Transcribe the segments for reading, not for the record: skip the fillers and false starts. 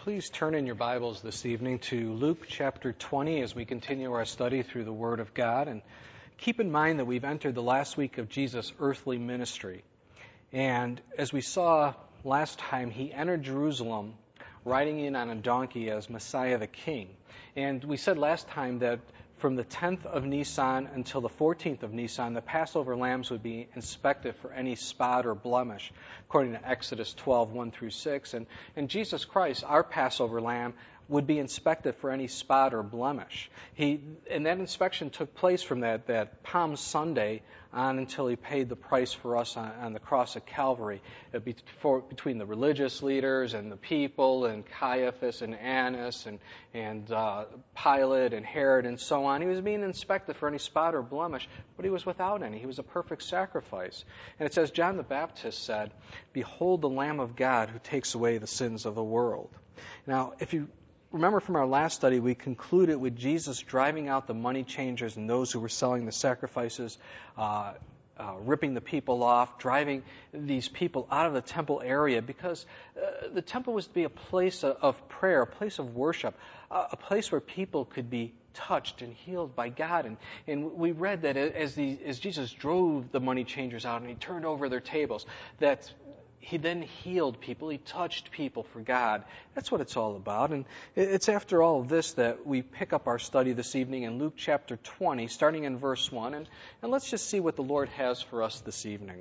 Please turn in your Bibles this evening to Luke chapter 20 as we continue our study through the Word of God. And keep in mind that we've entered the last week of Jesus' earthly ministry. And as we saw last time, he entered Jerusalem riding in on a donkey as Messiah the King. And we said last time that from the 10th of Nisan until the 14th of Nisan, the Passover lambs would be inspected for any spot or blemish, according to Exodus 12, 1 through 6. And Jesus Christ, our Passover lamb, would be inspected for any spot or blemish. And that inspection took place from that Palm Sunday on until he paid the price for us on the cross of Calvary, between the religious leaders and the people and Caiaphas and Annas and Pilate and Herod and so on. He was being inspected for any spot or blemish, but he was without any. He was a perfect sacrifice. And it says, John the Baptist said, "Behold the Lamb of God who takes away the sins of the world." Now, if you remember from our last study, we concluded with Jesus driving out the money changers and those who were selling the sacrifices, ripping the people off, driving these people out of the temple area, because the temple was to be a place of prayer, a place of worship, a place where people could be touched and healed by God. And we read that as Jesus drove the money changers out and he turned over their tables, that he then healed people. He touched people for God. That's what it's all about. And it's after all of this that we pick up our study this evening in Luke chapter 20, starting in verse 1. And let's just see what the Lord has for us this evening.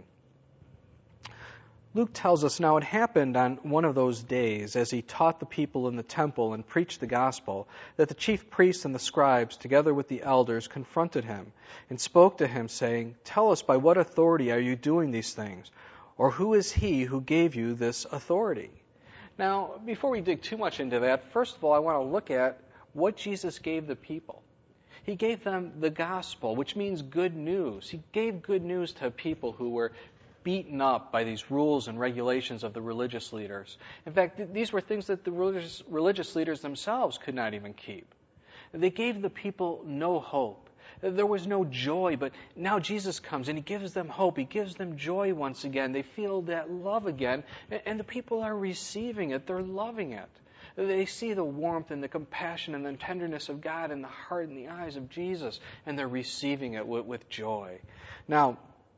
Luke tells us, "Now it happened on one of those days, as he taught the people in the temple and preached the gospel, that the chief priests and the scribes, together with the elders, confronted him and spoke to him, saying, 'Tell us, by what authority are you doing these things? Or who is he who gave you this authority?'" Now, before we dig too much into that, first of all, I want to look at what Jesus gave the people. He gave them the gospel, which means good news. He gave good news to people who were beaten up by these rules and regulations of the religious leaders. In fact, these were things that the religious leaders themselves could not even keep. They gave the people no hope. There was no joy, but now Jesus comes and he gives them hope. He gives them joy once again. They feel that love again, and the people are receiving it. They're loving it. They see the warmth and the compassion and the tenderness of God in the heart and the eyes of Jesus, and they're receiving it with joy. Now,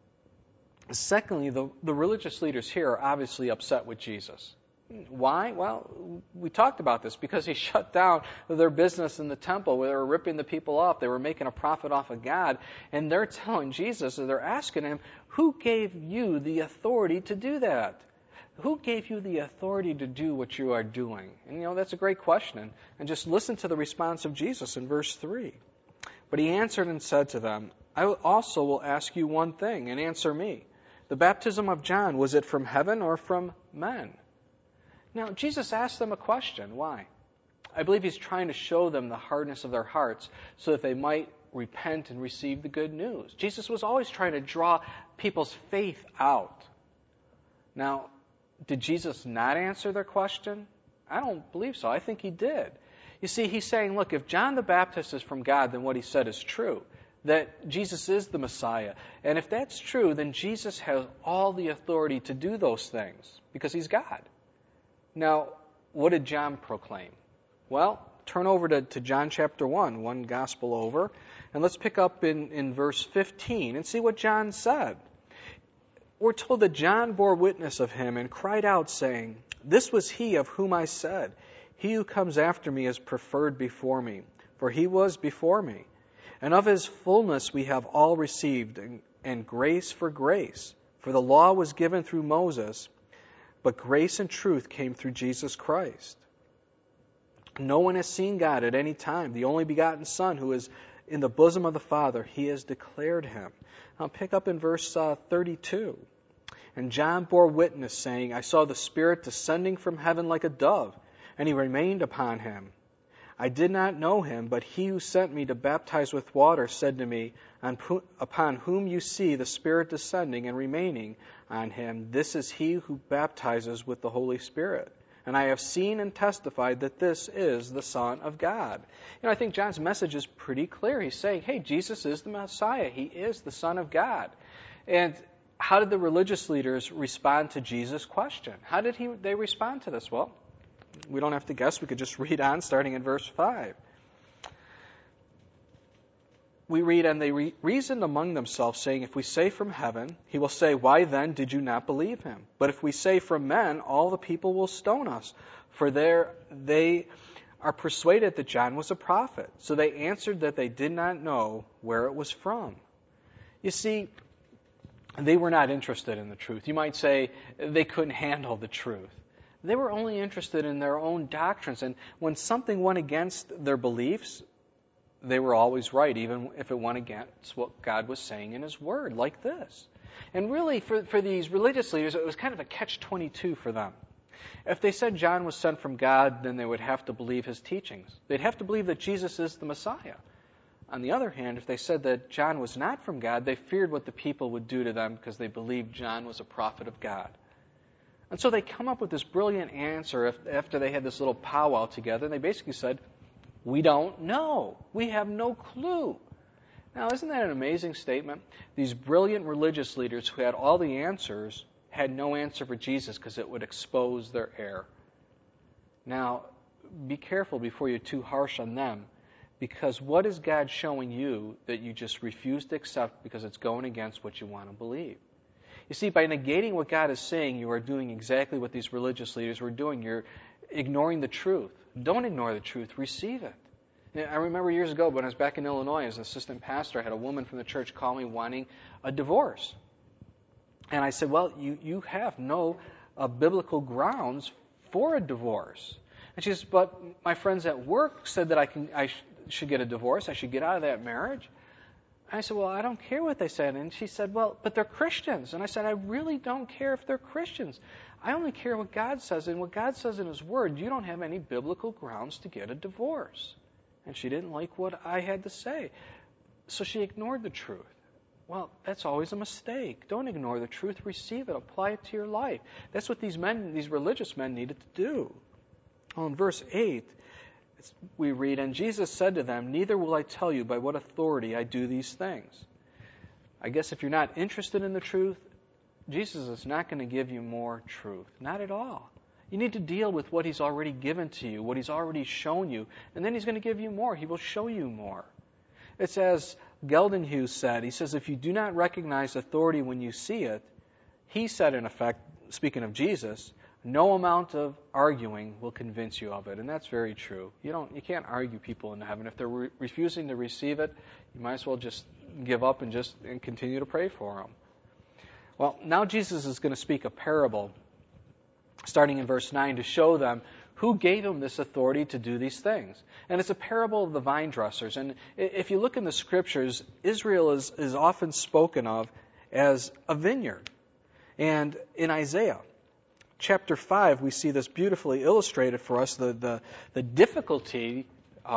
secondly, the religious leaders here are obviously upset with Jesus. Why? Well, we talked about this, because he shut down their business in the temple where they were ripping the people off. They were making a profit off of God. And they're telling Jesus, and they're asking him, "Who gave you the authority to do that? Who gave you the authority to do what you are doing?" And that's a great question. And just listen to the response of Jesus in verse 3. "But he answered and said to them, 'I also will ask you one thing, and answer me. The baptism of John, was it from heaven or from men?'" Now, Jesus asked them a question. Why? I believe he's trying to show them the hardness of their hearts so that they might repent and receive the good news. Jesus was always trying to draw people's faith out. Now, did Jesus not answer their question? I don't believe so. I think he did. You see, he's saying, look, if John the Baptist is from God, then what he said is true, that Jesus is the Messiah. And if that's true, then Jesus has all the authority to do those things because he's God. Now, what did John proclaim? Well, turn over to John chapter 1, one gospel over, and let's pick up in verse 15 and see what John said. We're told that John bore witness of him and cried out, saying, "This was he of whom I said, 'He who comes after me is preferred before me, for he was before me.' And of his fullness we have all received, and grace for grace. For the law was given through Moses, but grace and truth came through Jesus Christ. No one has seen God at any time. The only begotten Son, who is in the bosom of the Father, he has declared him." I'll pick up in verse 32. "And John bore witness, saying, 'I saw the Spirit descending from heaven like a dove, and he remained upon him. I did not know him, but he who sent me to baptize with water said to me, upon whom you see the Spirit descending and remaining on him, this is he who baptizes with the Holy Spirit. And I have seen and testified that this is the Son of God.'" I think John's message is pretty clear. He's saying, hey, Jesus is the Messiah. He is the Son of God. And how did the religious leaders respond to Jesus' question? How did they respond to this? Well, We don't have to guess. We could just read on, starting in verse 5. We read, and they reasoned among themselves, saying, if we say from heaven, he will say, why then did you not believe him? But if we say from men, all the people will stone us, for they are persuaded that John was a prophet. So they answered that they did not know where it was from. You see, they were not interested in the truth. You might say they couldn't handle the truth. They were only interested in their own doctrines, and when something went against their beliefs, they were always right, even if it went against what God was saying in His Word, like this. And really, for these religious leaders, it was kind of a catch-22 for them. If they said John was sent from God, then they would have to believe his teachings. They'd have to believe that Jesus is the Messiah. On the other hand, if they said that John was not from God, they feared what the people would do to them because they believed John was a prophet of God. And so they come up with this brilliant answer after they had this little powwow together. They basically said, we don't know. We have no clue. Now, isn't that an amazing statement? These brilliant religious leaders who had all the answers had no answer for Jesus because it would expose their error. Now, be careful before you're too harsh on them, because what is God showing you that you just refuse to accept because it's going against what you want to believe? You see, by negating what God is saying, you are doing exactly what these religious leaders were doing. You're ignoring the truth. Don't ignore the truth. Receive it. I remember years ago when I was back in Illinois as an assistant pastor, I had a woman from the church call me wanting a divorce. And I said, well, you have no biblical grounds for a divorce. And she says, but my friends at work said that I should get a divorce. I should get out of that marriage. I said, well, I don't care what they said. And she said, well, but they're Christians. And I said, I really don't care if they're Christians. I only care what God says. And what God says in His Word, you don't have any biblical grounds to get a divorce. And she didn't like what I had to say. So she ignored the truth. Well, that's always a mistake. Don't ignore the truth. Receive it. Apply it to your life. That's what these religious men needed to do. Well, in verse 8, we read, and Jesus said to them, neither will I tell you by what authority I do these things. I guess if you're not interested in the truth, Jesus is not going to give you more truth. Not at all. You need to deal with what He's already given to you, what He's already shown you, and then He's going to give you more. He will show you more. It's as Geldenhuis said. He says, if you do not recognize authority when you see it, he said, in effect, speaking of Jesus, no amount of arguing will convince you of it. And that's very true. You can't argue people into heaven. If they're refusing to receive it, you might as well just give up and continue to pray for them. Well, now Jesus is going to speak a parable, starting in verse 9, to show them who gave Him this authority to do these things. And it's a parable of the vine dressers. And if you look in the Scriptures, Israel is often spoken of as a vineyard. And in Isaiah chapter 5, we see this beautifully illustrated for us, the difficulty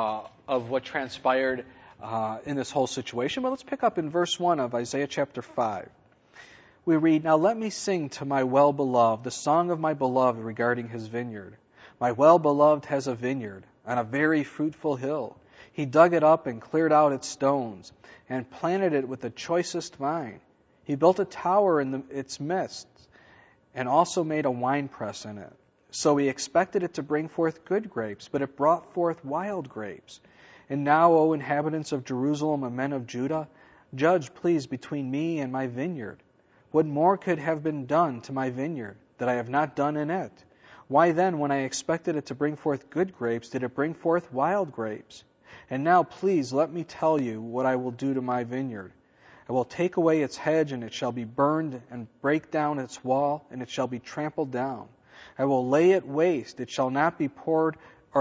of what transpired in this whole situation. But let's pick up in verse 1 of Isaiah chapter 5. We read, now let me sing to my well-beloved, the song of my beloved regarding his vineyard. My well-beloved has a vineyard on a very fruitful hill. He dug it up and cleared out its stones and planted it with the choicest vine. He built a tower in its midst and also made a winepress in it. So he expected it to bring forth good grapes, but it brought forth wild grapes. And now, O inhabitants of Jerusalem and men of Judah, judge, please, between me and my vineyard. What more could have been done to my vineyard that I have not done in it? Why then, when I expected it to bring forth good grapes, did it bring forth wild grapes? And now, please, let me tell you what I will do to my vineyard. I will take away its hedge, and it shall be burned, and break down its wall, and it shall be trampled down. I will lay it waste; it shall not be pruned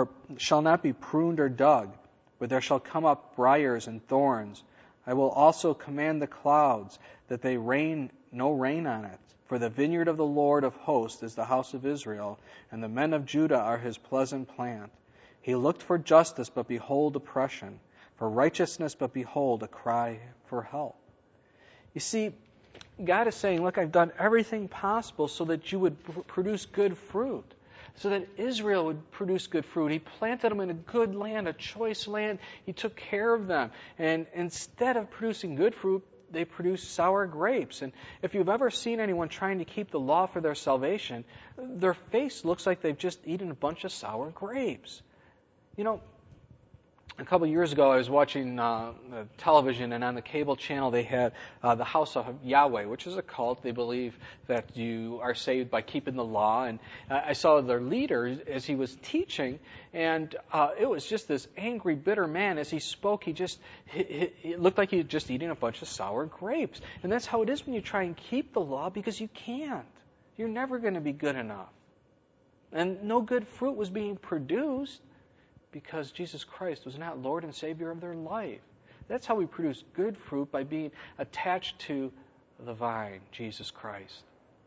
or dug, but there shall come up briars and thorns. I will also command the clouds that they rain no rain on it. For the vineyard of the Lord of hosts is the house of Israel, and the men of Judah are His pleasant plant. He looked for justice, but behold oppression, for righteousness, but behold a cry for help. You see, God is saying, look, I've done everything possible so that you would produce good fruit, so that Israel would produce good fruit. He planted them in a good land, a choice land. He took care of them. And instead of producing good fruit, they produce sour grapes. And if you've ever seen anyone trying to keep the law for their salvation, their face looks like they've just eaten a bunch of sour grapes. You know, a couple of years ago, I was watching television, and on the cable channel they had the House of Yahweh, which is a cult. They believe that you are saved by keeping the law. And I saw their leader as he was teaching, and it was just this angry, bitter man. As he spoke, it looked like he was just eating a bunch of sour grapes. And that's how it is when you try and keep the law, because you can't. You're never going to be good enough. And no good fruit was being produced, because Jesus Christ was not Lord and Savior of their life. That's how we produce good fruit, by being attached to the vine, Jesus Christ.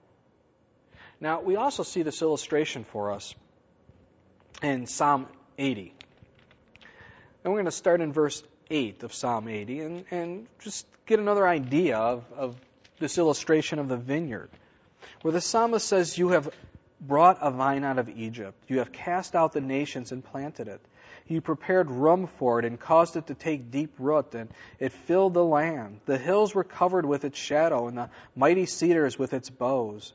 Now, we also see this illustration for us in Psalm 80. And we're going to start in verse 8 of Psalm 80 and just get another idea of this illustration of the vineyard, where the psalmist says, "You have brought a vine out of Egypt. You have cast out the nations and planted it. You prepared room for it and caused it to take deep root, and it filled the land. The hills were covered with its shadow, and the mighty cedars with its boughs.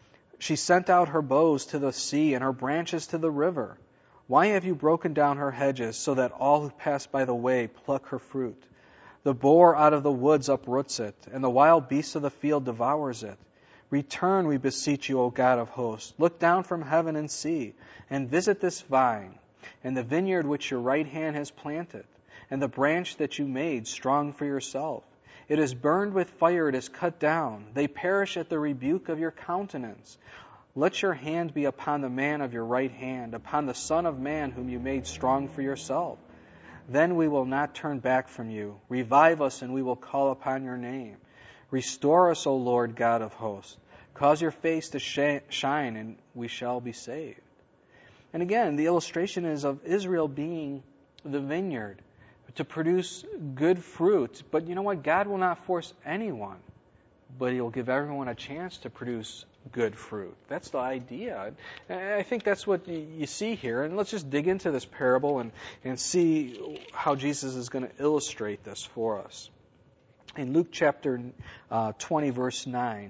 She sent out her boughs to the sea and her branches to the river. Why have you broken down her hedges, so that all who pass by the way pluck her fruit? The boar out of the woods uproots it, and the wild beast of the field devours it. Return, we beseech you, O God of hosts. Look down from heaven and see, and visit this vine, and the vineyard which your right hand has planted, and the branch that you made strong for yourself. It is burned with fire, it is cut down. They perish at the rebuke of your countenance. Let your hand be upon the man of your right hand, upon the Son of Man whom you made strong for yourself. Then we will not turn back from you. Revive us, and we will call upon your name. Restore us, O Lord God of hosts. Cause your face to shine, and we shall be saved." And again, the illustration is of Israel being the vineyard, to produce good fruit. But you know what? God will not force anyone, but He'll give everyone a chance to produce good fruit. That's the idea. And I think that's what you see here. And let's just dig into this parable and see how Jesus is going to illustrate this for us. In Luke chapter 20, verse 9,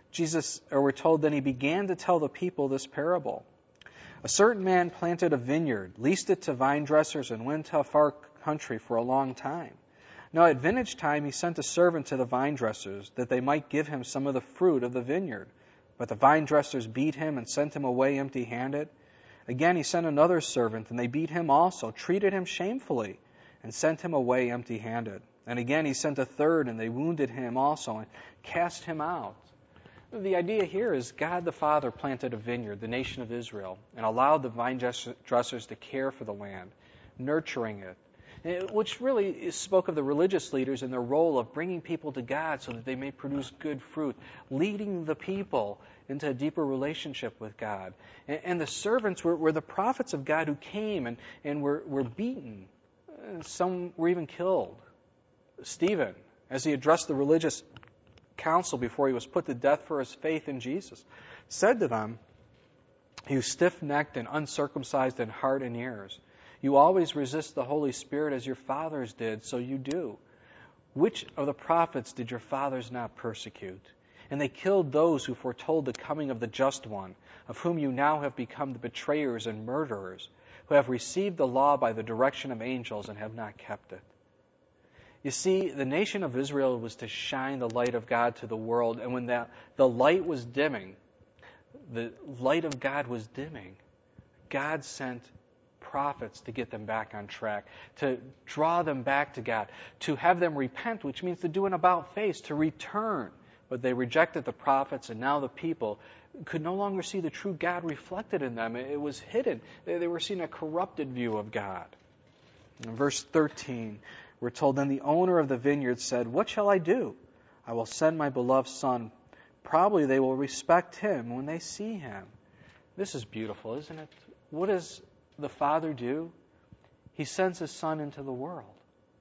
we're told, "Then He began to tell the people this parable. A certain man planted a vineyard, leased it to vine dressers, and went to a far country for a long time. Now at vintage time he sent a servant to the vine dressers, that they might give him some of the fruit of the vineyard. But the vine dressers beat him and sent him away empty-handed. Again he sent another servant, and they beat him also, treated him shamefully, and sent him away empty-handed. And again he sent a third, and they wounded him also, and cast him out." The idea here is God the Father planted a vineyard, the nation of Israel, and allowed the vine dressers to care for the land, nurturing it, which really spoke of the religious leaders and their role of bringing people to God so that they may produce good fruit, leading the people into a deeper relationship with God. And the servants were the prophets of God who came and were beaten. Some were even killed. Stephen, as he addressed the religious council before he was put to death for his faith in Jesus, said to them, "You stiff-necked and uncircumcised in heart and ears, you always resist the Holy Spirit as your fathers did, so you do. Which of the prophets did your fathers not persecute? And they killed those who foretold the coming of the Just One, of whom you now have become the betrayers and murderers, who have received the law by the direction of angels and have not kept it." You see, the nation of Israel was to shine the light of God to the world, and when the light was dimming, the light of God was dimming, God sent prophets to get them back on track, to draw them back to God, to have them repent, which means to do an about-face, to return. But they rejected the prophets, and now the people could no longer see the true God reflected in them. It was hidden. They were seeing a corrupted view of God. In verse 13, we're told, "Then the owner of the vineyard said, 'What shall I do? I will send my beloved son. Probably they will respect him when they see him.'" This is beautiful, isn't it? What does the Father do? He sends His Son into the world.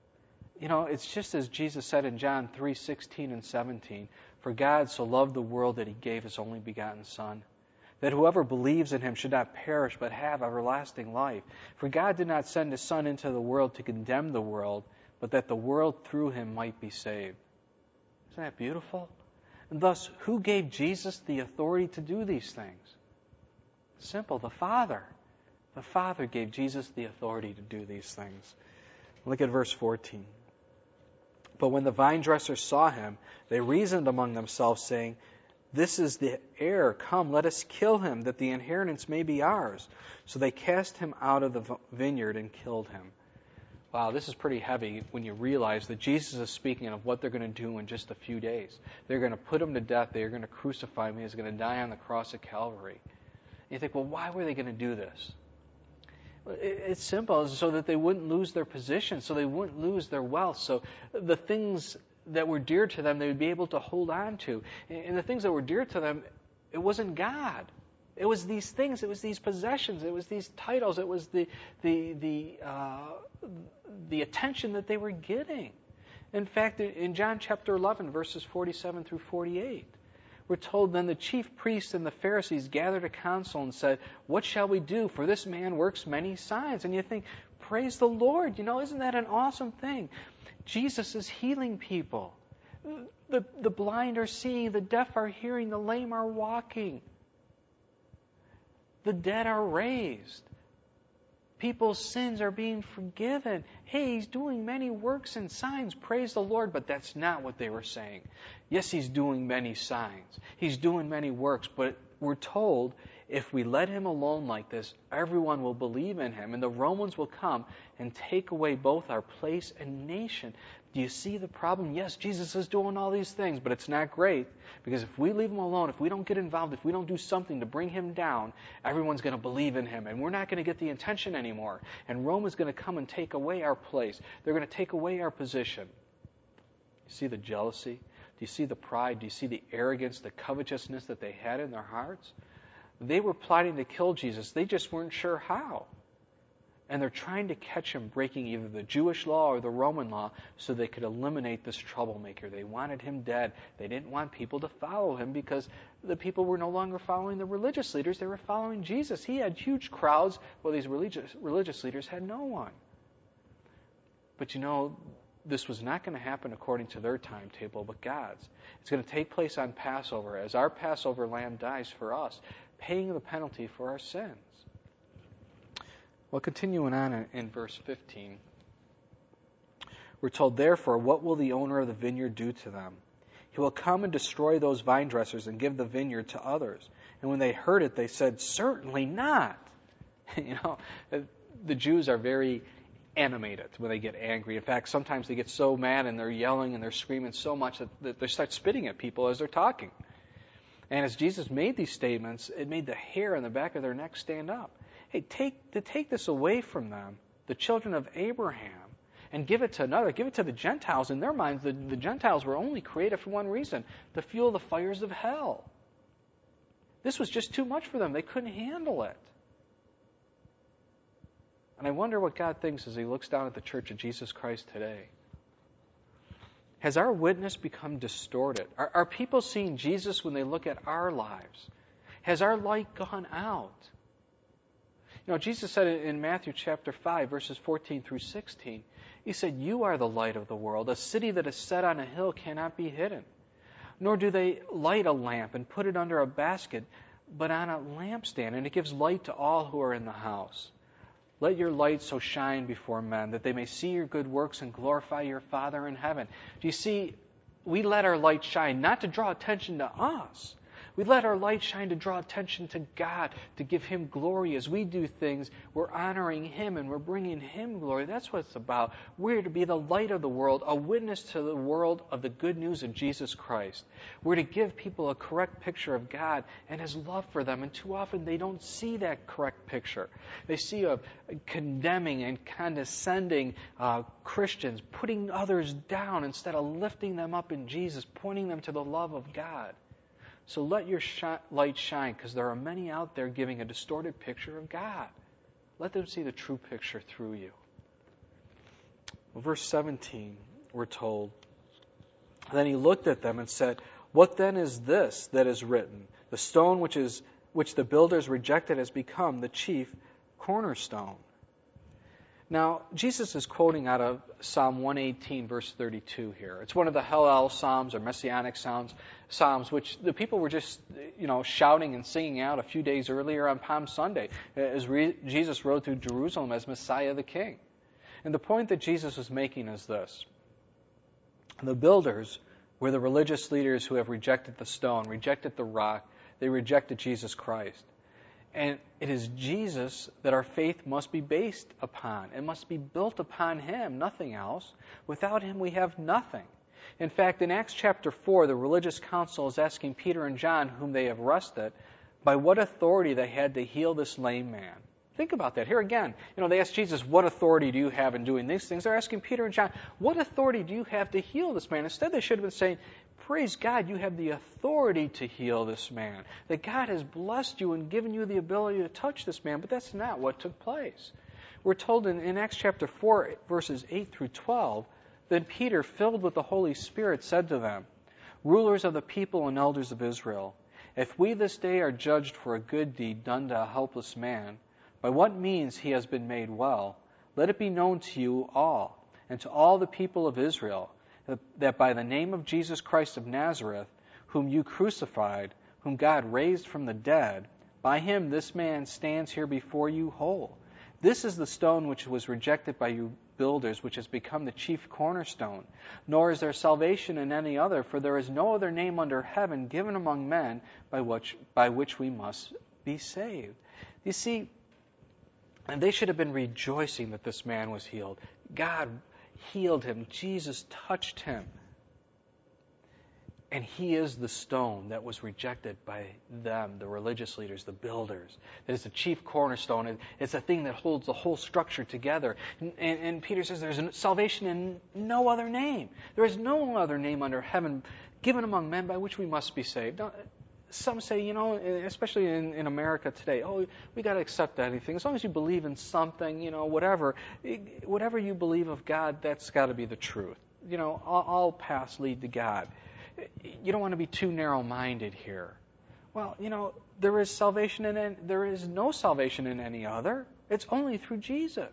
You know, it's just as Jesus said in John 3:16 and 17, "For God so loved the world that He gave His only begotten Son, that whoever believes in Him should not perish but have everlasting life. For God did not send His Son into the world to condemn the world, but that the world through Him might be saved." Isn't that beautiful? And thus, who gave Jesus the authority to do these things? Simple, the Father. The Father gave Jesus the authority to do these things. Look at verse 14. But when the vine dressers saw him, they reasoned among themselves, saying, "This is the heir. Come, let us kill him, that the inheritance may be ours." So they cast him out of the vineyard and killed him. Wow, this is pretty heavy when you realize that Jesus is speaking of what they're going to do in just a few days. They're going to put him to death. They're going to crucify him. He's going to die on the cross of Calvary. And you think, well, why were they going to do this? It's simple, so that they wouldn't lose their position, so they wouldn't lose their wealth, so the things that were dear to them they would be able to hold on to. And the things that were dear to them, it wasn't God. It was these things, it was these possessions, it was these titles, it was the attention that they were getting. In fact, in John chapter 11, verses 47 through 48, we're told, then the chief priests and the Pharisees gathered a council and said, "What shall we do? For this man works many signs." And you think, praise the Lord. Isn't that an awesome thing? Jesus is healing people. The blind are seeing, the deaf are hearing, the lame are walking. The dead are raised. People's sins are being forgiven. Hey, he's doing many works and signs. Praise the Lord. But that's not what they were saying. Yes, he's doing many signs. He's doing many works. But we're told if we let him alone like this, everyone will believe in him. And the Romans will come and take away both our place and nation. Do you see the problem? Yes, Jesus is doing all these things, but it's not great. Because if we leave him alone, if we don't get involved, if we don't do something to bring him down, everyone's going to believe in him. And we're not going to get the attention anymore. And Rome is going to come and take away our place. They're going to take away our position. You see the jealousy? Do you see the pride? Do you see the arrogance, the covetousness that they had in their hearts? They were plotting to kill Jesus. They just weren't sure how. And they're trying to catch him breaking either the Jewish law or the Roman law so they could eliminate this troublemaker. They wanted him dead. They didn't want people to follow him because the people were no longer following the religious leaders. They were following Jesus. He had huge crowds, while these religious leaders had no one. But this was not going to happen according to their timetable, but God's. It's going to take place on Passover, as our Passover lamb dies for us, paying the penalty for our sins. Well, continuing on in verse 15, we're told, "Therefore, what will the owner of the vineyard do to them? He will come and destroy those vine dressers and give the vineyard to others." And when they heard it, they said, "Certainly not." The Jews are very animated when they get angry. In fact, sometimes they get so mad and they're yelling and they're screaming so much that they start spitting at people as they're talking. And as Jesus made these statements, it made the hair on the back of their neck stand up. Hey, take this away from them, the children of Abraham, and give it to another. Give it to the Gentiles. In their minds, the Gentiles were only created for one reason, to fuel the fires of hell. This was just too much for them. They couldn't handle it. And I wonder what God thinks as he looks down at the Church of Jesus Christ today. Has our witness become distorted? Are people seeing Jesus when they look at our lives? Has our light gone out? Jesus said in Matthew chapter 5, verses 14 through 16, he said, "You are the light of the world. A city that is set on a hill cannot be hidden. Nor do they light a lamp and put it under a basket, but on a lampstand, and it gives light to all who are in the house. Let your light so shine before men, that they may see your good works and glorify your Father in heaven." Do you see, we let our light shine not to draw attention to us. We let our light shine to draw attention to God, to give him glory. As we do things, we're honoring him and we're bringing him glory. That's what it's about. We're to be the light of the world, a witness to the world of the good news of Jesus Christ. We're to give people a correct picture of God and his love for them. And too often they don't see that correct picture. They see a condemning and condescending Christians, putting others down instead of lifting them up in Jesus, pointing them to the love of God. So let your light shine, because there are many out there giving a distorted picture of God. Let them see the true picture through you. Well, verse 17, we're told, "Then he looked at them and said, 'What then is this that is written? The stone which the builders rejected has become the chief cornerstone.'" Now, Jesus is quoting out of Psalm 118, verse 32 here. It's one of the Hallel Psalms or Messianic Psalms, which the people were just, shouting and singing out a few days earlier on Palm Sunday as Jesus rode through Jerusalem as Messiah the King. And the point that Jesus was making is this. The builders were the religious leaders who have rejected the stone, rejected the rock. They rejected Jesus Christ. And it is Jesus that our faith must be based upon. It must be built upon Him, nothing else. Without Him, we have nothing. In fact, in Acts chapter 4, the religious council is asking Peter and John, whom they have arrested, by what authority they had to heal this lame man. Think about that. Here again, they ask Jesus, what authority do you have in doing these things? They're asking Peter and John, what authority do you have to heal this man? Instead, they should have been saying, praise God, you have the authority to heal this man. That God has blessed you and given you the ability to touch this man. But that's not what took place. We're told in Acts chapter 4, verses 8 through 12, then Peter, filled with the Holy Spirit, said to them, rulers of the people and elders of Israel, if we this day are judged for a good deed done to a helpless man, by what means he has been made well, let it be known to you all, and to all the people of Israel, that by the name of Jesus Christ of Nazareth, whom you crucified, whom God raised from the dead, by him this man stands here before you whole. This is the stone which was rejected by you builders, which has become the chief cornerstone. Nor is there salvation in any other, for there is no other name under heaven given among men by which we must be saved. You see, and they should have been rejoicing that this man was healed. God healed him. Jesus touched him. And he is the stone that was rejected by them, the religious leaders, the builders. That is the chief cornerstone. It's a thing that holds the whole structure together. And Peter says there's salvation in no other name. There is no other name under heaven given among men by which we must be saved. Now, some say, especially in America today, we got to accept anything. As long as you believe in something, whatever you believe of God, that's got to be the truth. All paths lead to God. You don't want to be too narrow-minded here. Well, there is salvation there is no salvation in any other. It's only through Jesus.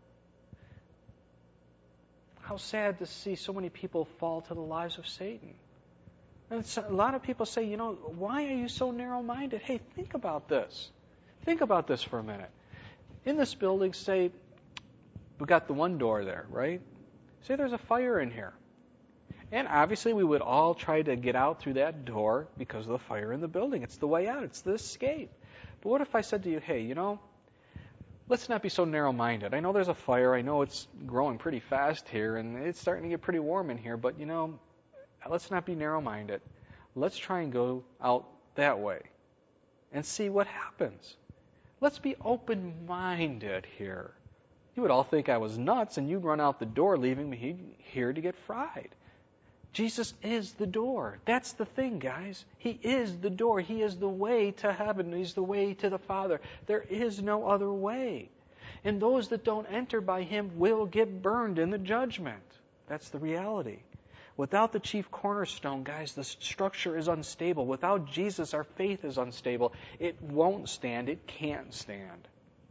How sad to see so many people fall to the lies of Satan. And a lot of people say, why are you so narrow-minded? Hey, think about this. Think about this for a minute. In this building, say, we got the one door there, right? Say there's a fire in here. And obviously we would all try to get out through that door because of the fire in the building. It's the way out. It's the escape. But what if I said to you, hey, let's not be so narrow-minded. I know there's a fire. I know it's growing pretty fast here, and it's starting to get pretty warm in here. But, let's not be narrow-minded. Let's try and go out that way and see what happens. Let's be open-minded here. You would all think I was nuts, and you'd run out the door, leaving me here to get fried. Jesus is the door. That's the thing, guys. He is the door. He is the way to heaven. He's the way to the Father. There is no other way. And those that don't enter by Him will get burned in the judgment. That's the reality. Without the chief cornerstone, guys, the structure is unstable. Without Jesus, our faith is unstable. It won't stand. It can't stand.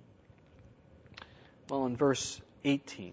Well, in verse 18,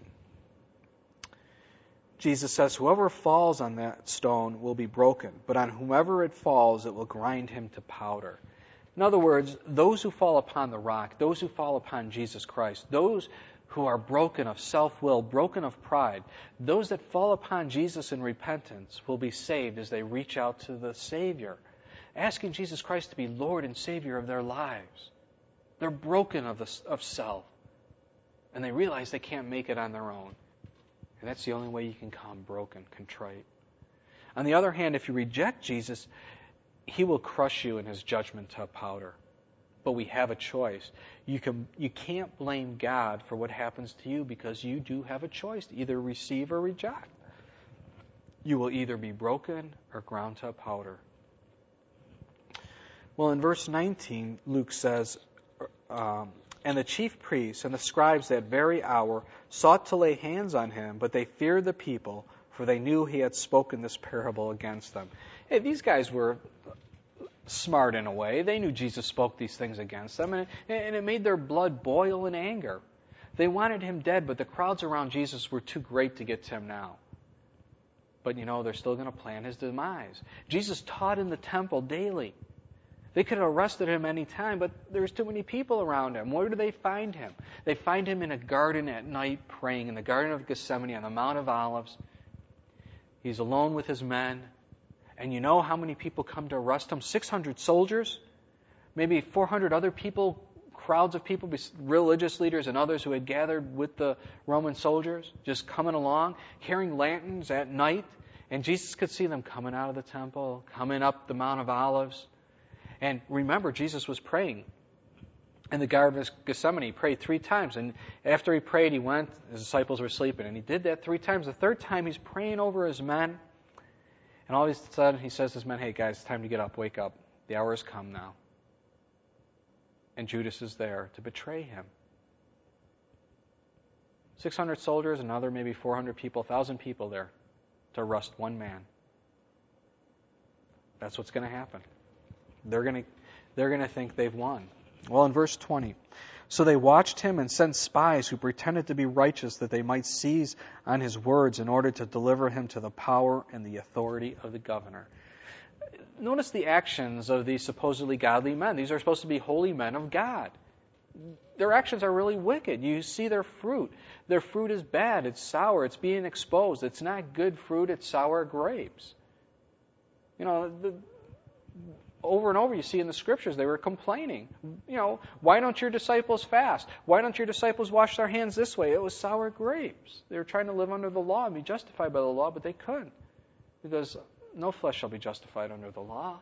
Jesus says, whoever falls on that stone will be broken, but on whomever it falls, it will grind him to powder. In other words, those who fall upon the rock, those who fall upon Jesus Christ, those who are broken of self-will, broken of pride, those that fall upon Jesus in repentance will be saved as they reach out to the Savior, asking Jesus Christ to be Lord and Savior of their lives. They're broken of self, and they realize they can't make it on their own. And that's the only way you can come broken, contrite. On the other hand, if you reject Jesus, He will crush you in His judgment to powder. But we have a choice. You can't blame God for what happens to you because you do have a choice to either receive or reject. You will either be broken or ground to powder. Well, in verse 19, Luke says, and the chief priests and the scribes that very hour sought to lay hands on him, but they feared the people, for they knew he had spoken this parable against them. Hey, these guys were smart in a way. They knew Jesus spoke these things against them, and it made their blood boil in anger. They wanted him dead, but the crowds around Jesus were too great to get to him now. But they're still going to plan his demise. Jesus taught in the temple daily. They could have arrested him any time, but there's too many people around him. Where do they find him? They find him in a garden at night praying, in the Garden of Gethsemane on the Mount of Olives. He's alone with his men. And you know how many people come to arrest him? 600 soldiers, maybe 400 other people, crowds of people, religious leaders and others who had gathered with the Roman soldiers, just coming along, carrying lanterns at night. And Jesus could see them coming out of the temple, coming up the Mount of Olives. And remember, Jesus was praying in the Garden of Gethsemane. He prayed 3 times. And after he prayed, he went. His disciples were sleeping. And he did that 3 times. The 3rd time, he's praying over his men. And all of a sudden, he says to his men, hey, guys, it's time to get up. Wake up. The hour has come now. And Judas is there to betray him. 600 soldiers, another maybe 400 people, 1,000 people there to arrest one man. That's what's going to happen. They're going to think they've won. Well, in verse 20, so they watched him and sent spies who pretended to be righteous that they might seize on his words in order to deliver him to the power and the authority of the governor. Notice the actions of these supposedly godly men. These are supposed to be holy men of God. Their actions are really wicked. You see their fruit. Their fruit is bad. It's sour. It's being exposed. It's not good fruit. It's sour grapes. Over and over you see in the Scriptures they were complaining. Why don't your disciples fast? Why don't your disciples wash their hands this way? It was sour grapes. They were trying to live under the law and be justified by the law, but they couldn't. Because no flesh shall be justified under the law.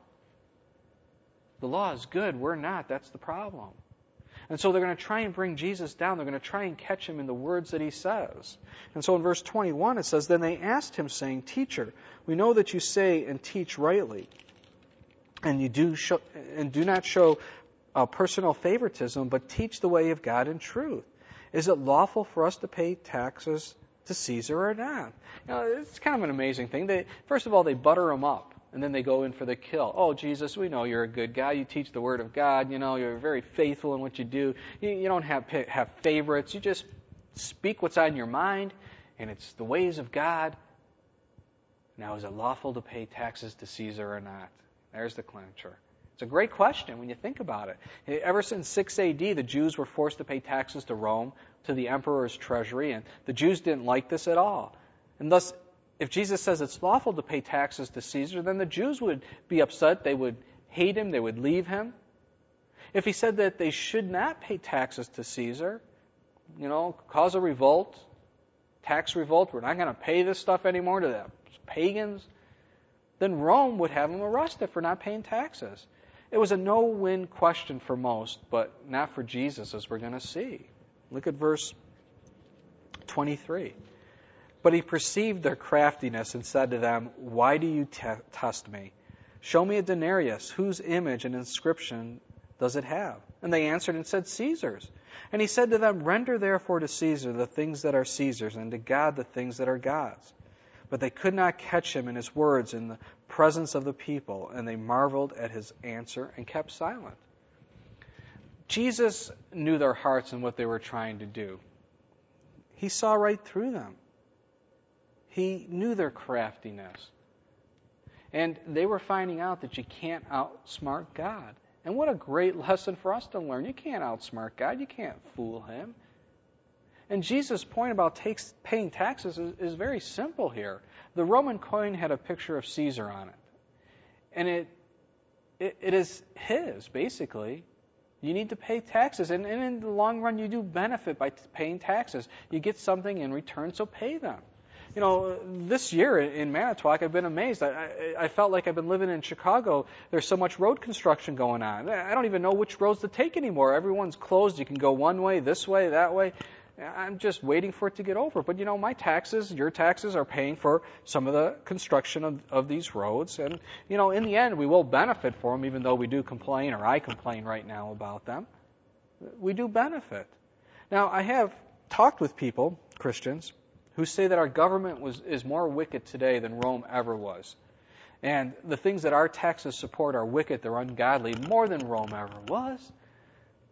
The law is good. We're not. That's the problem. And so they're going to try and bring Jesus down. They're going to try and catch him in the words that he says. And so in verse 21 it says, then they asked him, saying, Teacher, we know that you say and teach rightly, and you do not show personal favoritism, but teach the way of God in truth. Is it lawful for us to pay taxes to Caesar or not? It's kind of an amazing thing. First of all, they butter him up, and then they go in for the kill. Oh, Jesus, we know you're a good guy. You teach the Word of God. You're very faithful in what you do. You don't have favorites. You just speak what's on your mind, and it's the ways of God. Now, is it lawful to pay taxes to Caesar or not? There's the clincher. It's a great question when you think about it. Ever since 6 AD, the Jews were forced to pay taxes to Rome, to the emperor's treasury, and the Jews didn't like this at all. And thus, if Jesus says it's lawful to pay taxes to Caesar, then the Jews would be upset. They would hate him. They would leave him. If he said that they should not pay taxes to Caesar, cause a revolt, tax revolt, we're not going to pay this stuff anymore to the pagans, then Rome would have him arrested for not paying taxes. It was a no-win question for most, but not for Jesus, as we're going to see. Look at verse 23. But he perceived their craftiness and said to them, Why do you test me? Show me a denarius. Whose image and inscription does it have? And they answered and said, Caesar's. And he said to them, Render therefore to Caesar the things that are Caesar's, and to God the things that are God's. But they could not catch him in his words in the presence of the people, and they marveled at his answer and kept silent. Jesus knew their hearts and what they were trying to do. He saw right through them. He knew their craftiness. And they were finding out that you can't outsmart God. And what a great lesson for us to learn. You can't outsmart God. You can't fool him. And Jesus' point about paying taxes is very simple here. The Roman coin had a picture of Caesar on it. And it is his, basically. You need to pay taxes. And in the long run, you do benefit by paying taxes. You get something in return, so pay them. This year in Manitowoc, I've been amazed. I felt like I've been living in Chicago. There's so much road construction going on. I don't even know which roads to take anymore. Everyone's closed. You can go one way, this way, that way. I'm just waiting for it to get over. But, my taxes, your taxes are paying for some of the construction of these roads. And, in the end, we will benefit for them, even though we do complain, or I complain right now about them. We do benefit. Now, I have talked with people, Christians, who say that our government is more wicked today than Rome ever was. And the things that our taxes support are wicked, they're ungodly, more than Rome ever was.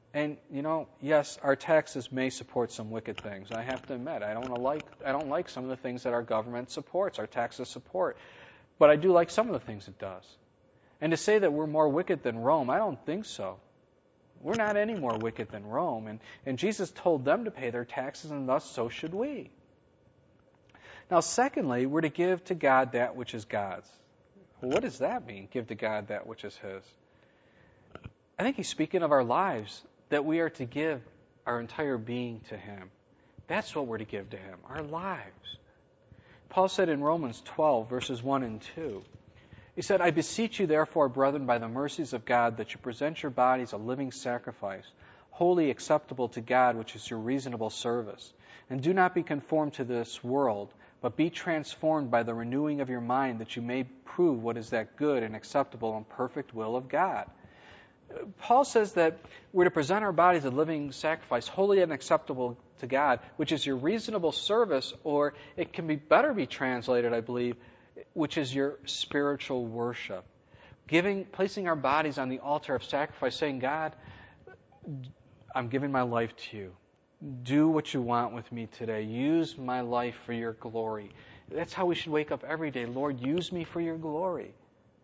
And, yes, our taxes may support some wicked things. I have to admit, I don't like some of the things that our government supports, our taxes support. But I do like some of the things it does. And to say that we're more wicked than Rome, I don't think so. We're not any more wicked than Rome. And Jesus told them to pay their taxes, and thus so should we. Now, secondly, we're to give to God that which is God's. Well, what does that mean, give to God that which is His? I think he's speaking of our lives, that we are to give our entire being to Him. That's what we're to give to Him, our lives. Paul said in Romans 12, verses 1 and 2, he said, I beseech you therefore, brethren, by the mercies of God, that you present your bodies a living sacrifice, wholly acceptable to God, which is your reasonable service. And do not be conformed to this world, but be transformed by the renewing of your mind, that you may prove what is that good and acceptable and perfect will of God. Paul says that we're to present our bodies a living sacrifice, holy and acceptable to God, which is your reasonable service, or it can be better be translated, I believe, which is your spiritual worship. Placing our bodies on the altar of sacrifice, saying, God, I'm giving my life to you. Do what you want with me today. Use my life for your glory. That's how we should wake up every day. Lord, use me for your glory.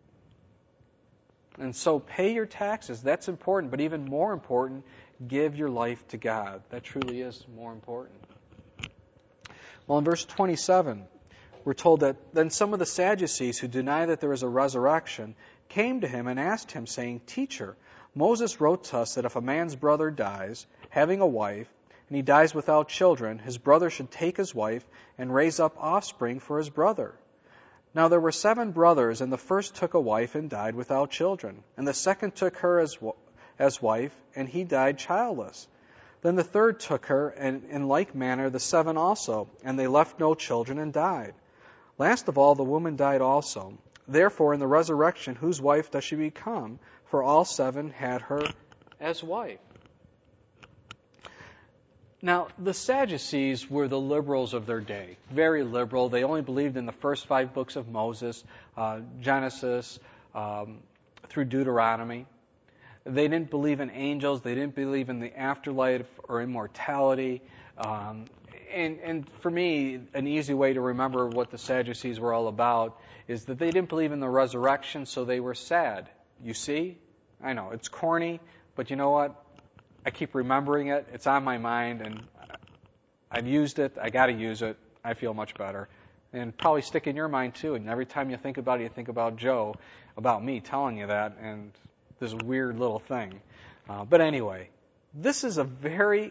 And so pay your taxes. That's important. But even more important, give your life to God. That truly is more important. Well, in verse 27, we're told that then some of the Sadducees who deny that there is a resurrection came to him and asked him, saying, Teacher, Moses wrote to us that if a man's brother dies, having a wife, and he dies without children, his brother should take his wife and raise up offspring for his brother. Now there were 7 brothers, and the first took a wife and died without children, and the second took her as wife, and he died childless. Then the third took her, and in like manner the 7 also, and they left no children and died. Last of all, the woman died also. Therefore, in the resurrection, whose wife does she become? For all 7 had her as wife. Now, the Sadducees were the liberals of their day, very liberal. They only believed in the first 5 books of Moses, Genesis through Deuteronomy. They didn't believe in angels. They didn't believe in the afterlife or immortality. And for me, an easy way to remember what the Sadducees were all about is that they didn't believe in the resurrection, so they were sad. You see? I know, it's corny, but you know what? I keep remembering it. It's on my mind, and I've used it. I got to use it. I feel much better. And probably stick in your mind, too. And every time you think about it, you think about Joe, about me telling you that, and this weird little thing. But anyway, this is a very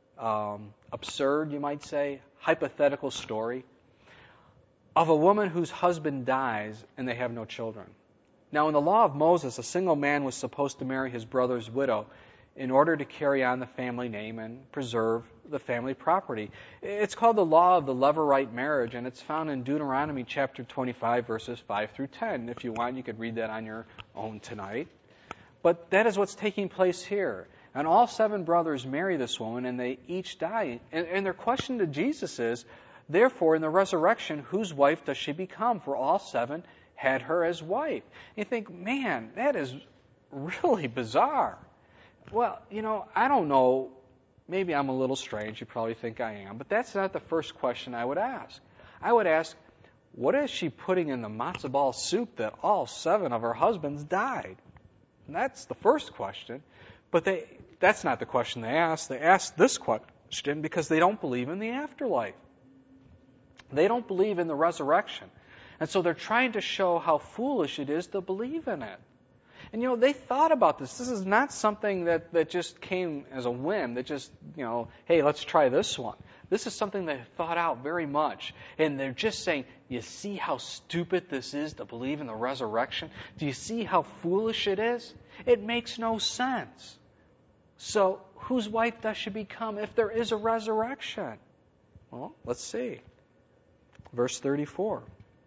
absurd, you might say, hypothetical story of a woman whose husband dies and they have no children. Now, in the law of Moses, a single man was supposed to marry his brother's widow in order to carry on the family name and preserve the family property. It's called the law of the Levirate marriage, and it's found in Deuteronomy chapter 25, verses 5 through 10. If you want, you could read that on your own tonight. But that is what's taking place here. And all 7 brothers marry this woman, and they each die. And their question to Jesus is, therefore, in the resurrection, whose wife does she become? For all 7 had her as wife. You think, man, that is really bizarre. Well, I don't know. Maybe I'm a little strange. You probably think I am. But that's not the first question I would ask. I would ask, what is she putting in the matzo ball soup that all 7 of her husbands died? And that's the first question. But that's not the question they asked. They asked this question because they don't believe in the afterlife. They don't believe in the resurrection. And so they're trying to show how foolish it is to believe in it. And, they thought about this. This is not something that just came as a whim, that just, hey, let's try this one. This is something they thought out very much. And they're just saying, you see how stupid this is to believe in the resurrection? Do you see how foolish it is? It makes no sense. So, whose wife does she become if there is a resurrection? Well, let's see. Verse 34.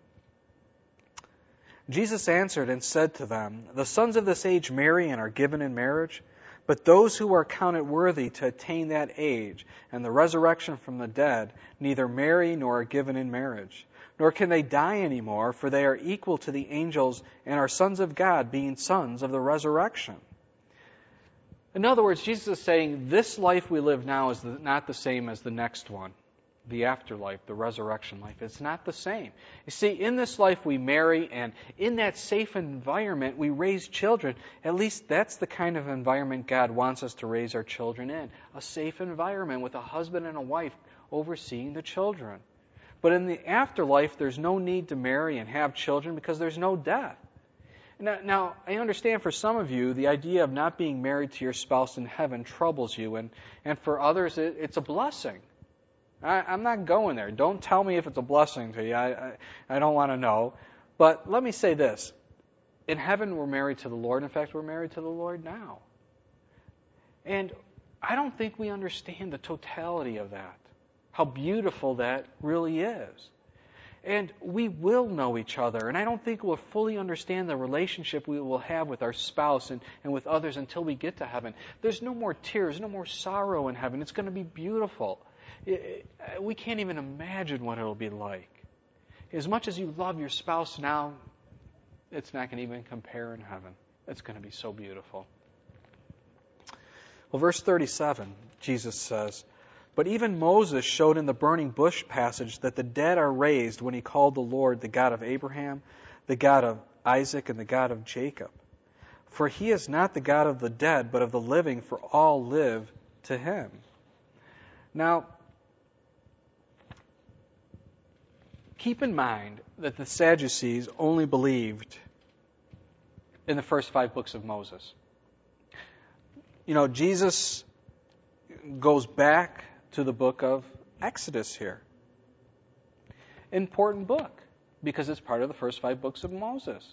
Jesus answered and said to them, the sons of this age marry and are given in marriage, but those who are counted worthy to attain that age and the resurrection from the dead neither marry nor are given in marriage, nor can they die anymore, for they are equal to the angels and are sons of God, being sons of the resurrection. In other words, Jesus is saying this life we live now is not the same as the next one, the afterlife, the resurrection life. It's not the same. You see, in this life we marry, and in that safe environment we raise children. At least that's the kind of environment God wants us to raise our children in. A safe environment with a husband and a wife overseeing the children. But in the afterlife, there's no need to marry and have children because there's no death. Now, I understand for some of you, the idea of not being married to your spouse in heaven troubles you, and for others, it's a blessing. I'm not going there. Don't tell me if it's a blessing to you. I don't want to know. But let me say this. In heaven, we're married to the Lord. In fact, we're married to the Lord now. And I don't think we understand the totality of that, how beautiful that really is. And we will know each other. And I don't think we'll fully understand the relationship we will have with our spouse and with others until we get to heaven. There's no more tears, no more sorrow in heaven. It's going to be beautiful. We can't even imagine what it'll be like. As much as you love your spouse now, it's not going to even compare in heaven. It's going to be so beautiful. Well, verse 37, Jesus says, "But even Moses showed in the burning bush passage that the dead are raised when he called the Lord the God of Abraham, the God of Isaac, and the God of Jacob. For he is not the God of the dead, but of the living, for all live to him." Now, keep in mind that the Sadducees only believed in the first 5 books of Moses. You know, Jesus goes back to the book of Exodus here. Important book, because it's part of the first 5 books of Moses.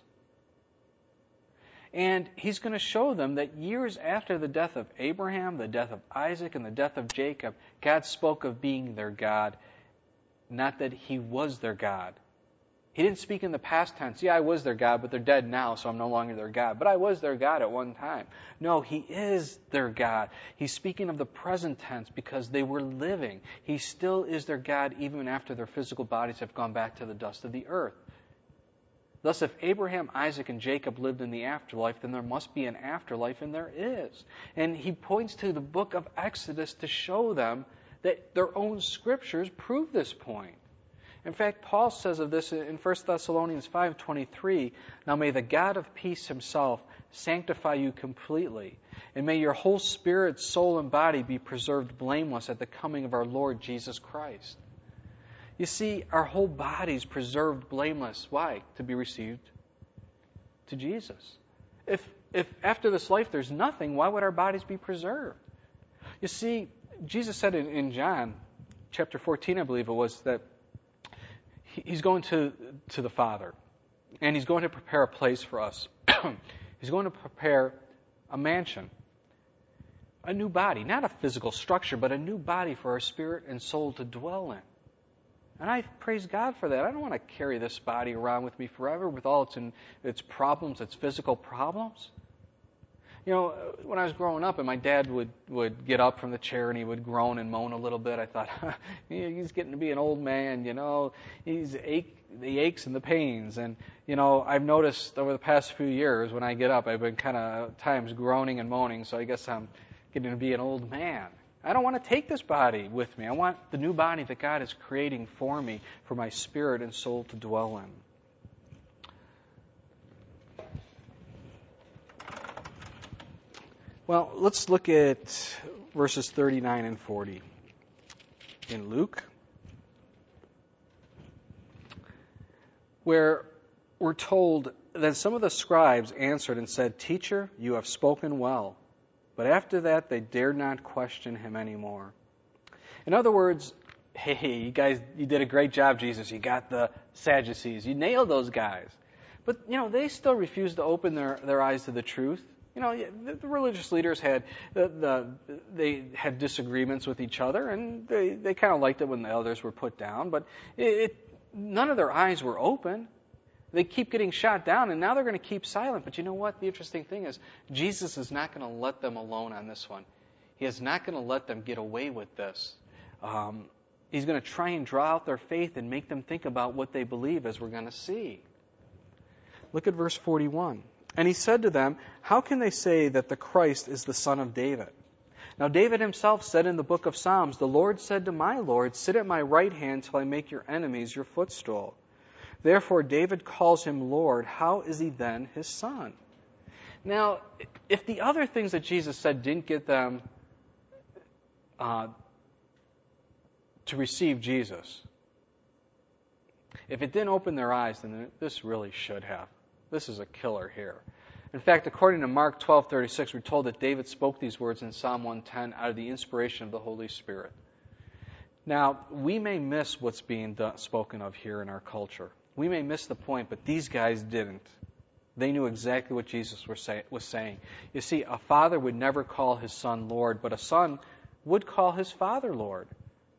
And he's going to show them that years after the death of Abraham, the death of Isaac, and the death of Jacob, God spoke of being their God, not that he was their God. He didn't speak in the past tense. Yeah, I was their God, but they're dead now, so I'm no longer their God. But I was their God at one time. No, he is their God. He's speaking of the present tense because they were living. He still is their God even after their physical bodies have gone back to the dust of the earth. Thus, if Abraham, Isaac, and Jacob lived in the afterlife, then there must be an afterlife, and there is. And he points to the book of Exodus to show them that their own scriptures prove this point. In fact, Paul says of this in 1 Thessalonians 5:23, "Now may the God of peace himself sanctify you completely, and may your whole spirit, soul, and body be preserved blameless at the coming of our Lord Jesus Christ." You see, our whole body's preserved blameless. Why? To be received to Jesus. If after this life there's nothing, why would our bodies be preserved? You see, Jesus said in John chapter 14, I believe it was, that he's going to the Father, and he's going to prepare a place for us. He's going to prepare a mansion, a new body, not a physical structure, but a new body for our spirit and soul to dwell in. And I praise God for that. I don't want to carry this body around with me forever with all its problems, its physical problems. You know, when I was growing up and my dad would get up from the chair and he would groan and moan a little bit, I thought, he's getting to be an old man, you know, the aches and the pains. And, you know, I've noticed over the past few years when I get up, I've been kind of at times groaning and moaning, so I guess I'm getting to be an old man. I don't want to take this body with me. I want the new body that God is creating for me, for my spirit and soul to dwell in. Well, let's look at verses 39 and 40 in Luke, where we're told that some of the scribes answered and said, "Teacher, you have spoken well." But after that, they dared not question him anymore. In other words, hey, you guys, you did a great job, Jesus. You got the Sadducees. You nailed those guys. But, you know, they still refused to open their eyes to the truth. You know, the religious leaders had they had disagreements with each other, and they kind of liked it when the elders were put down. But none of their eyes were open. They keep getting shot down, and now they're going to keep silent. But you know what? The interesting thing is, Jesus is not going to let them alone on this one. He is not going to let them get away with this. He's going to try and draw out their faith and make them think about what they believe, as we're going to see. Look at verse 41. And he said to them, "How can they say that the Christ is the son of David? Now David himself said in the book of Psalms, 'The Lord said to my Lord, sit at my right hand till I make your enemies your footstool.' Therefore David calls him Lord. How is he then his son?" Now, if the other things that Jesus said didn't get them to receive Jesus, if it didn't open their eyes, then this really should have. This is a killer here. In fact, according to Mark 12:36, we're told that David spoke these words in Psalm 110 out of the inspiration of the Holy Spirit. Now, we may miss what's being spoken of here in our culture. We may miss the point, but these guys didn't. They knew exactly what Jesus was saying. You see, a father would never call his son Lord, but a son would call his father Lord.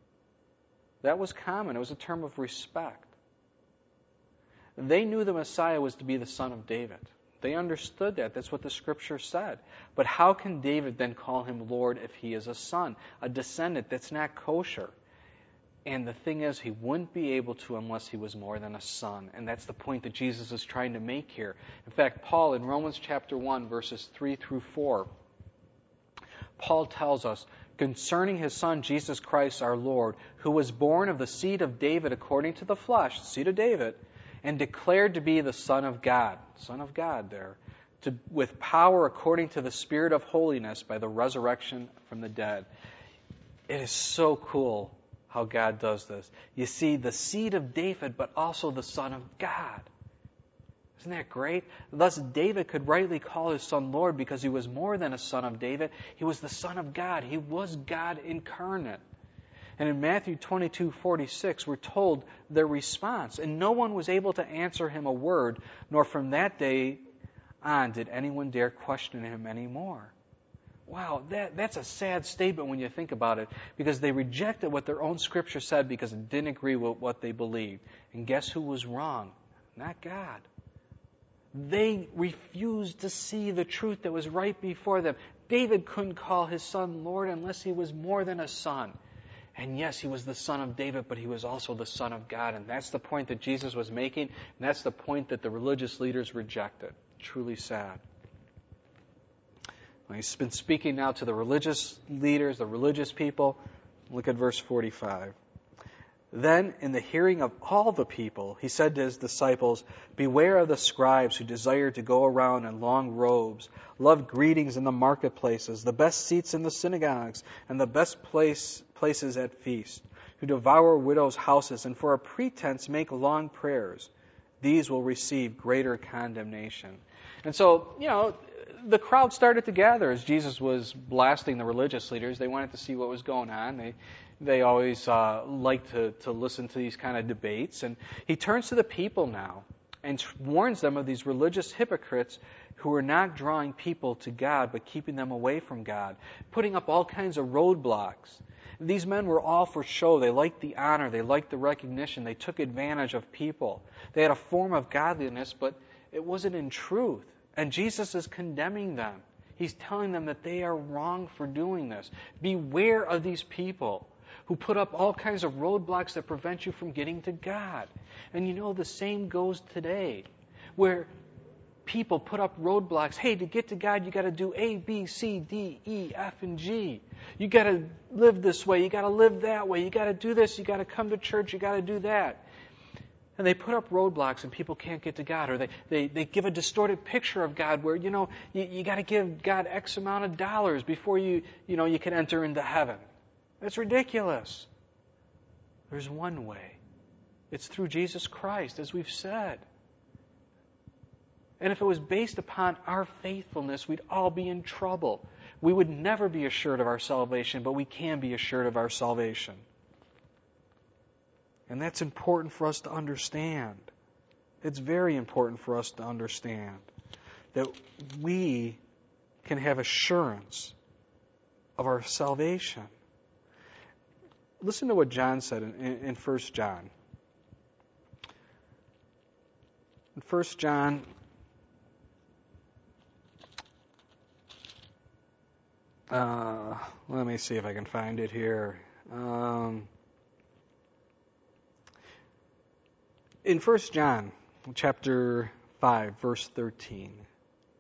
That was common. It was a term of respect. They knew the Messiah was to be the son of David. They understood that. That's what the Scripture said. But how can David then call him Lord if he is a son, a descendant? That's not kosher. And the thing is, he wouldn't be able to unless he was more than a son. And that's the point that Jesus is trying to make here. In fact, Paul, in Romans chapter 1, verses 3 through 4, Paul tells us, concerning his son, Jesus Christ our Lord, who was born of the seed of David according to the flesh, the seed of David, and declared to be the Son of God there, with power according to the Spirit of holiness by the resurrection from the dead. It is so cool how God does this. You see, the seed of David, but also the Son of God. Isn't that great? Thus, David could rightly call his son Lord because he was more than a son of David. He was the Son of God. He was God incarnate. And in Matthew 22:46, we're told their response. And no one was able to answer him a word, nor from that day on did anyone dare question him anymore. Wow, that's a sad statement when you think about it, because they rejected what their own Scripture said because it didn't agree with what they believed. And guess who was wrong? Not God. They refused to see the truth that was right before them. David couldn't call his son Lord unless he was more than a son. And yes, he was the son of David, but he was also the Son of God. And that's the point that Jesus was making, and that's the point that the religious leaders rejected. Truly sad. Well, he's been speaking now to the religious leaders, the religious people. Look at verse 45. Then, in the hearing of all the people, he said to his disciples, "Beware of the scribes who desire to go around in long robes, love greetings in the marketplaces, the best seats in the synagogues, and the best places at feasts, who devour widows' houses, and for a pretense make long prayers. These will receive greater condemnation." And so, the crowd started to gather as Jesus was blasting the religious leaders. They wanted to see what was going on. They always like to listen to these kind of debates. And he turns to the people now and warns them of these religious hypocrites who are not drawing people to God, but keeping them away from God, putting up all kinds of roadblocks. These men were all for show. They liked the honor. They liked the recognition. They took advantage of people. They had a form of godliness, but it wasn't in truth. And Jesus is condemning them. He's telling them that they are wrong for doing this. Beware of these people who put up all kinds of roadblocks that prevent you from getting to God. And the same goes today, where people put up roadblocks. Hey, to get to God, you got to do A, B, C, D, E, F, and G. You got to live this way. You got to live that way. You got to do this. You got to come to church. You got to do that. And they put up roadblocks and people can't get to God. Or they give a distorted picture of God where, you got to give God X amount of dollars before you can enter into heaven. That's ridiculous. There's one way. It's through Jesus Christ, as we've said. And if it was based upon our faithfulness, we'd all be in trouble. We would never be assured of our salvation, but we can be assured of our salvation. And that's important for us to understand. It's very important for us to understand that we can have assurance of our salvation. Listen to what John said in 1 John. In 1 John, let me see if I can find it here. In 1 John, chapter 5, verse 13,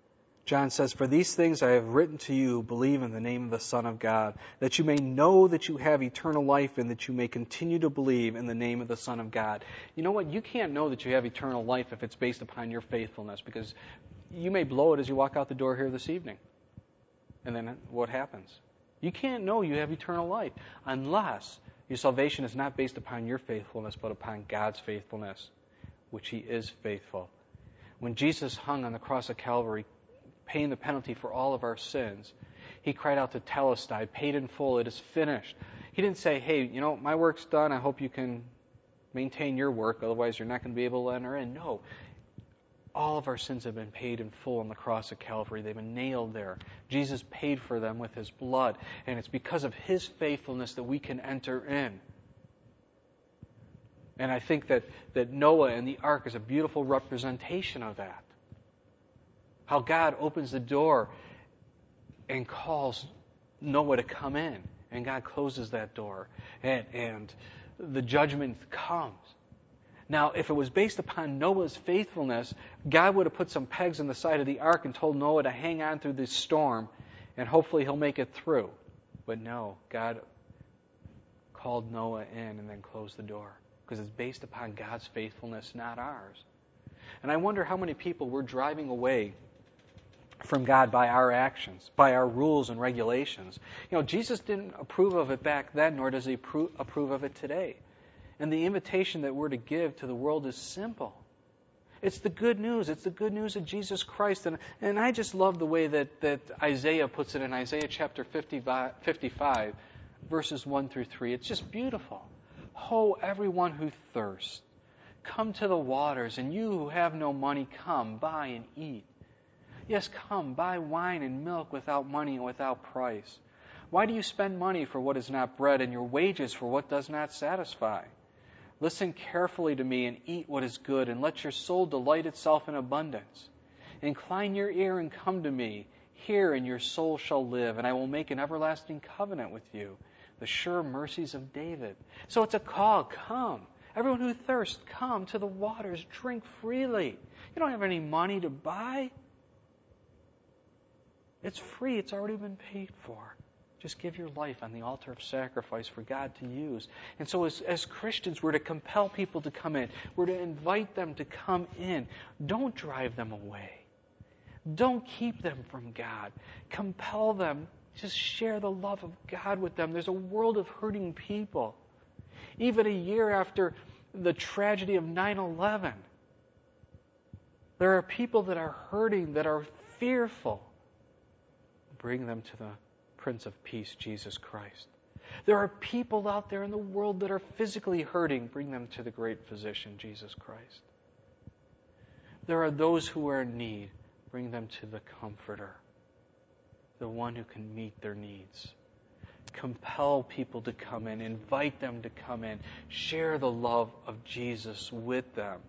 John says, "For these things I have written to you who believe in the name of the Son of God, that you may know that you have eternal life and that you may continue to believe in the name of the Son of God." You know what? You can't know that you have eternal life if it's based upon your faithfulness, because you may blow it as you walk out the door here this evening. And then what happens? You can't know you have eternal life unless your salvation is not based upon your faithfulness, but upon God's faithfulness, which He is faithful. When Jesus hung on the cross of Calvary, paying the penalty for all of our sins, He cried out to Telestai, "Paid in full, it is finished." He didn't say, "Hey, my work's done, I hope you can maintain your work, otherwise you're not going to be able to enter in." No. All of our sins have been paid in full on the cross of Calvary. They've been nailed there. Jesus paid for them with His blood, and it's because of His faithfulness that we can enter in. And I think that Noah and the ark is a beautiful representation of that. How God opens the door and calls Noah to come in, and God closes that door, and the judgment comes. Now, if it was based upon Noah's faithfulness, God would have put some pegs in the side of the ark and told Noah to hang on through this storm, and hopefully he'll make it through. But no, God called Noah in and then closed the door, because it's based upon God's faithfulness, not ours. And I wonder how many people we're driving away from God by our actions, by our rules and regulations. Jesus didn't approve of it back then, nor does He approve of it today. And the invitation that we're to give to the world is simple. It's the good news. It's the good news of Jesus Christ. And I just love the way that Isaiah puts it in Isaiah chapter 55, verses 1 through 3. It's just beautiful. "Ho, everyone who thirsts, come to the waters, and you who have no money, come, buy and eat. Yes, come, buy wine and milk without money and without price. Why do you spend money for what is not bread, and your wages for what does not satisfy? Listen carefully to me and eat what is good, and let your soul delight itself in abundance. Incline your ear and come to me. Hear, and your soul shall live, and I will make an everlasting covenant with you, the sure mercies of David." So it's a call, come. Everyone who thirsts, come to the waters, drink freely. You don't have any money to buy. It's free. It's already been paid for. Just give your life on the altar of sacrifice for God to use. And so as Christians, we're to compel people to come in. We're to invite them to come in. Don't drive them away. Don't keep them from God. Compel them. Just share the love of God with them. There's a world of hurting people. Even a year after the tragedy of 9/11, there are people that are hurting, that are fearful. Bring them to the Prince of Peace, Jesus Christ. There are people out there in the world that are physically hurting. Bring them to the great physician, Jesus Christ. There are those who are in need. Bring them to the Comforter, the one who can meet their needs. Compel people to come in. Invite them to come in. Share the love of Jesus with them.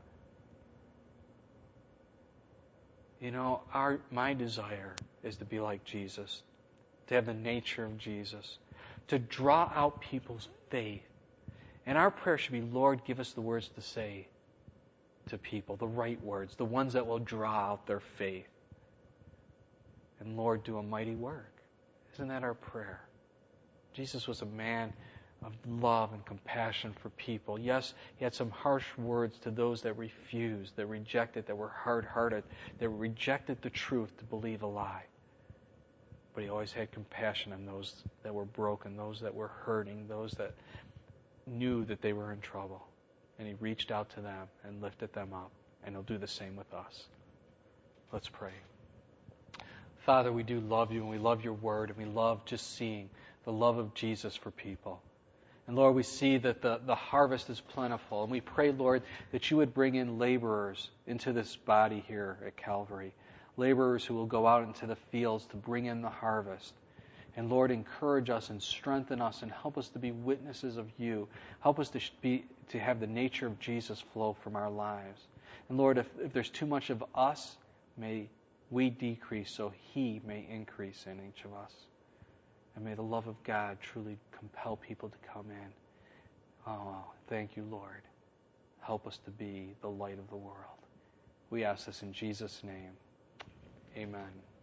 My desire is to be like Jesus, to have the nature of Jesus, to draw out people's faith. And our prayer should be, Lord, give us the words to say to people, the right words, the ones that will draw out their faith. And Lord, do a mighty work. Isn't that our prayer? Jesus was a man of love and compassion for people. Yes, He had some harsh words to those that refused, that rejected, that were hard-hearted, that rejected the truth to believe a lie. But He always had compassion on those that were broken, those that were hurting, those that knew that they were in trouble. And He reached out to them and lifted them up. And He'll do the same with us. Let's pray. Father, we do love You, and we love Your Word, and we love just seeing the love of Jesus for people. And Lord, we see that the harvest is plentiful. And we pray, Lord, that You would bring in laborers into this body here at Calvary. Laborers who will go out into the fields to bring in the harvest. And Lord, encourage us and strengthen us and help us to be witnesses of You. Help us to have the nature of Jesus flow from our lives. And Lord, if there's too much of us, may we decrease so He may increase in each of us. And may the love of God truly compel people to come in. Oh, thank You, Lord. Help us to be the light of the world. We ask this in Jesus' name. Amen.